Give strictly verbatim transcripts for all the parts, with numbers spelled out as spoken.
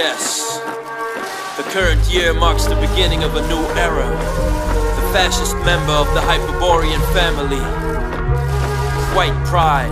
Yes, the current year marks the beginning of a new era. The fascist member of the Hyperborean family, White Pride.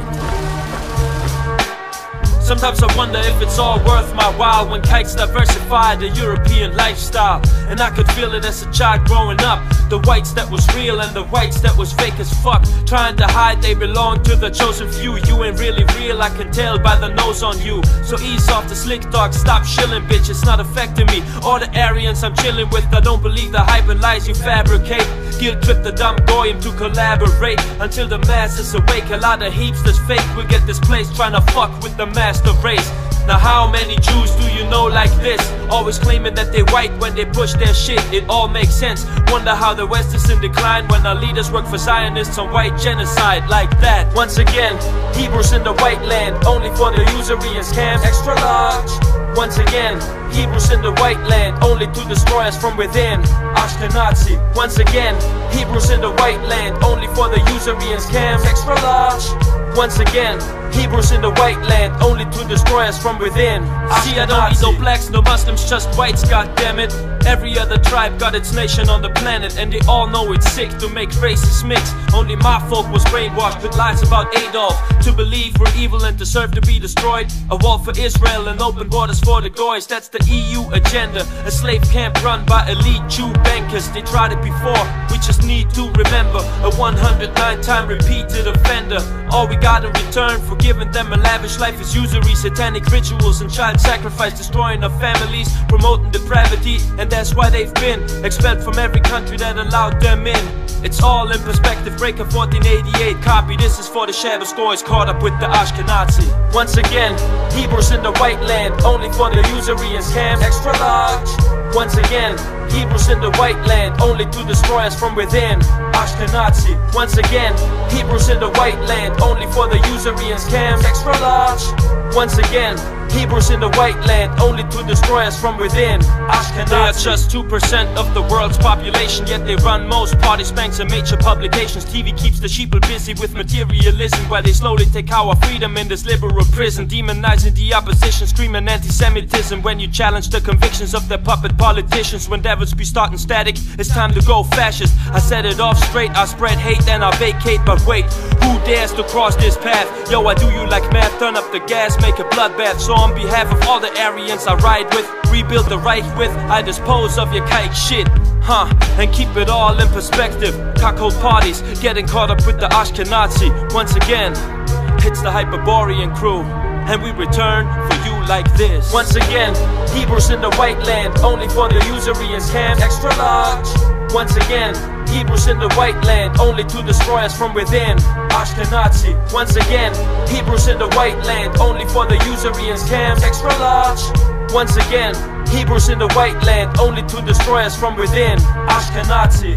Sometimes I wonder if it's all worth my while when kites diversify the European lifestyle. And I could feel it as a child growing up. The whites that was real and the whites that was fake as fuck, trying to hide they belong to the chosen few. You ain't really real, I can tell by the nose on you. So ease off the slick talk, stop shilling, bitch, it's not affecting me. All the Aryans I'm chilling with, I don't believe the hype and lies you fabricate. Guilt trip the dumb goyim to collaborate until the masses awake. A lot of heaps that's fake will get displaced trying to fuck with the master race. Now how many Jews do you know like this? Always claiming that they white when they push their shit. It all makes sense. Wonder how the West is in decline when our leaders work for Zionists on white genocide like that. Once again, Hebrews in the white land, only for the usury and scams. Extra large. Once again, Hebrews in the white land, only to destroy us from within. Ashkenazi. Once again, Hebrews in the white land, only for the usury and scams. Extra large. Once again, Hebrews in the white land, only to destroy us from within. See, I don't need no blacks, no Muslims, just whites, goddammit. Every other tribe got its nation on the planet, and they all know it's sick to make races mix. Only my folk was brainwashed with lies about Adolf, to believe we're evil and deserve to be destroyed. A wall for Israel and open borders for the goys, that's the E U agenda. A slave camp run by elite Jew bankers, they tried it before, we just need to remember. A one hundred nine time repeated offender. All we got in return for giving them a lavish life is usury, satanic rituals and child sacrifice, destroying our families, promoting depravity. And that's why they've been expelled from every country that allowed them in. It's all in perspective, break a fourteen eighty-eight copy. This is for the Shabbos boys caught up with the Ashkenazi. Once again, Hebrews in the white land, only for the usury and scams. Extra large. Once again, Hebrews in the white land, only to destroy us from within. Ashkenazi. Once again, Hebrews in the white land, only for the usury and scams. Extra large. Once again, Hebrews in the white land, only to destroy us from within. Ashkenazi. They are just two percent of the world's population, yet they run most parties, banks and major publications. T V keeps the sheeple busy with materialism, while they slowly take our freedom in this liberal prison. Demonizing the opposition, screaming anti-Semitism when you challenge the convictions of their puppet politicians. When devils be starting static, it's time to go fascist. I set it off straight, I spread hate and I vacate. But wait, who dares to cross this path? Yo, I do you like math, turn up the gas, make a bloodbath. So on behalf of all the Aryans I ride with, rebuild the right with, I dispose of your kike shit. Huh, and keep it all in perspective. Cockhold parties, getting caught up with the Ashkenazi. Once again, it's the Hyperborean crew, and we return for you like this. Once again, Hebrews in the white land, only for the usury and scams. Extra large. Once again, Hebrews in the white land, only to destroy us from within. Ashkenazi. Once again, Hebrews in the white land, only for the usury and scams. Extra large. Once again, Hebrews in the white land, only to destroy us from within. Ashkenazi.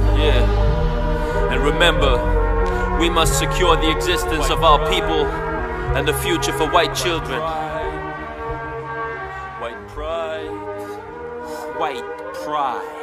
Yeah. And remember, we must secure the existence of our people and the future for white children. White pride. White pride.